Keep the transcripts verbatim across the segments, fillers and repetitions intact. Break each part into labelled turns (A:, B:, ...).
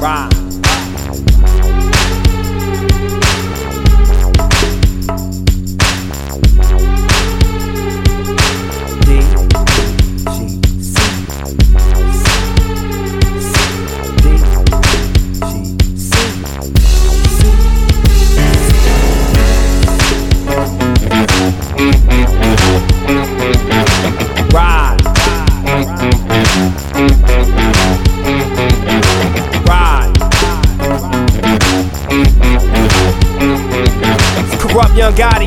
A: ride. Ride. Ride. It's Corrupt Young Gotti,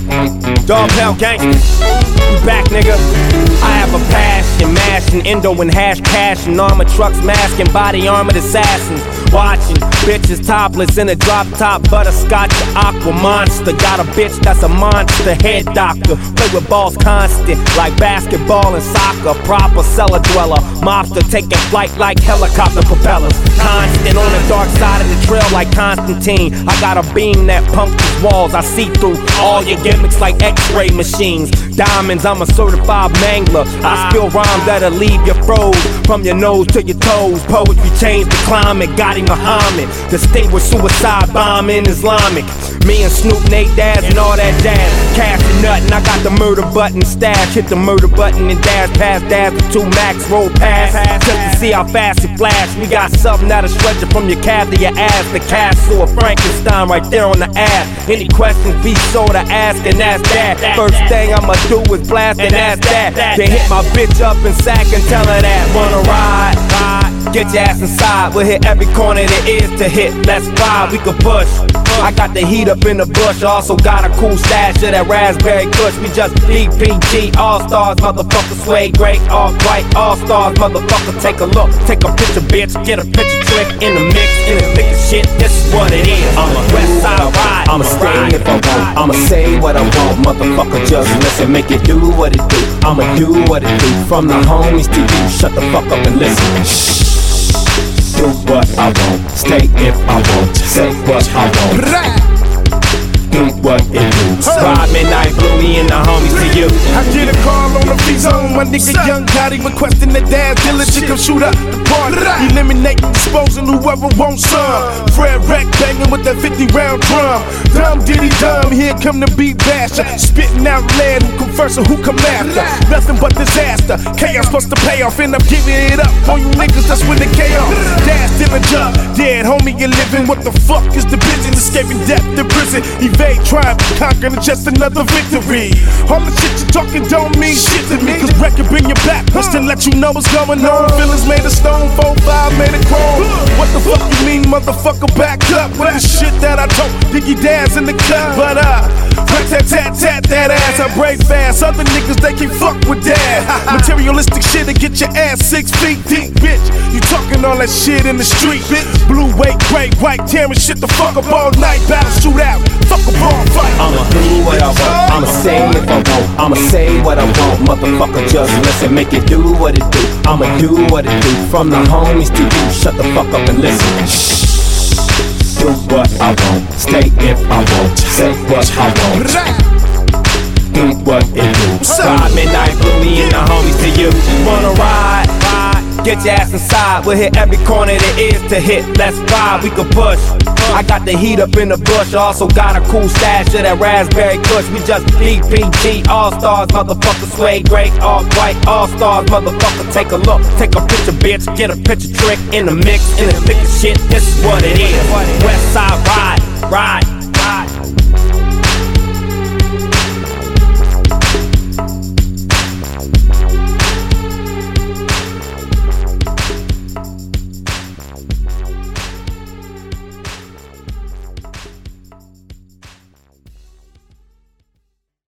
A: Dog Pound Gangsters. We back, nigga. I have a passion, mashing endo and hash cash and armor trucks, masking body armored assassins. Watching bitches topless in a drop top butterscotch aqua monster. Got a bitch that's a monster head doctor. Play with balls constant like basketball and soccer. Proper cellar dweller, mobster taking flight like helicopter propellers. Constant on the dark side of the trail like Constantine. I got a beam that punctures walls. I see through all your gimmicks like X-ray machines. Diamonds, I'm a certified mangler. I spill rhymes that'll leave you froze from your nose to your toes. Poetry changed the climate. Gotti Muhammad, distinguished suicide bombing Islamic. Me and Snoop, Nate Dazz, and all that jazz. Cash and nothing, I got the murder button stash. Hit the murder button and dash past Dazz with two max, roll past. Just to see how fast it flash. We got something that'll stretch you from your calf to your ass. The castle of Frankenstein right there on the ass. Any questions, be sure to ask, and that's that. First thing I'ma do is blast, and that's that. Then hit my bitch up and sack and tell her that. Wanna ride? Ride. Get your ass inside, we'll hit every corner there is to hit. Let's ride, we can push. I got the heat up in the bush, also got a cool stash of that raspberry kush. We just D P G, all-stars, motherfucker, sway great, all-white, all-stars, motherfucker, take a look, take a picture, bitch, get a picture trick in the mix, in the thick of shit, this is what it is. I'm a West Side ride,
B: I'ma stay if I want, I'ma say what I want, motherfucker, just listen, make it do what it do, I'ma do what it do, from the homies to you, shut the fuck up and listen. Shh. Do what I want, stay if I want, say what I want. Do what it do.
A: Ride midnight blue, me and the homies to you.
C: I get a call on the free zone. My nigga Young Gotti requesting the Dazz dealer to come shoot up the party. Eliminating, disposing whoever wants some. Fred Wreck banging with that fifty round drum. Dumb diddy dumb, here come the beat basher. Spitting out lead, who come first and who come after. Nothing but disaster. Chaos plus the payoff. End up giving it up on you niggas, that's when the chaos. Dazz dealer jump, dead homie, you living. What the fuck is the business? Escaping death to prison. Evade, triumph, conquer, and just another victory. All the shit you talking don't mean shit to me. Cause record bring you back, just to let you know what's going on. Feelings made of stone, four five made of chrome. What the fuck you mean, motherfucker, back up with the shit that I told Diggy Dazz in the cut. But uh, rat tat tat tat that ass, I break fast. Other niggas, they can fuck with that. Materialistic shit to get your ass six feet deep, bitch. You talking all that shit in the street, bitch. Blue, white, gray, white, tearing shit the fuck up all night. Battle, shoot out, fuck a ball fight.
B: I'ma do what I want, I'ma say if I want, I'ma say what I want, motherfucker, just listen, make it do what it do, I'ma do what it do, from the homies to you, shut the fuck up and listen. Shh. Do what I want, stay if I want, say what I want. Do what it do.
A: Ride midnight blue, me and the homies to you. Wanna ride? Ride. Get your ass inside, we'll hit every corner there is to hit. Let's ride, we can push. I got the heat up in the bush, also got a cool stash of that raspberry kush. We just D P G, all-stars, motherfucker, sway great, all-white, all-stars, motherfucker, take a look, take a picture, bitch, get a picture trick in the mix, in the thick of shit, this is what it is. West Side ride, ride.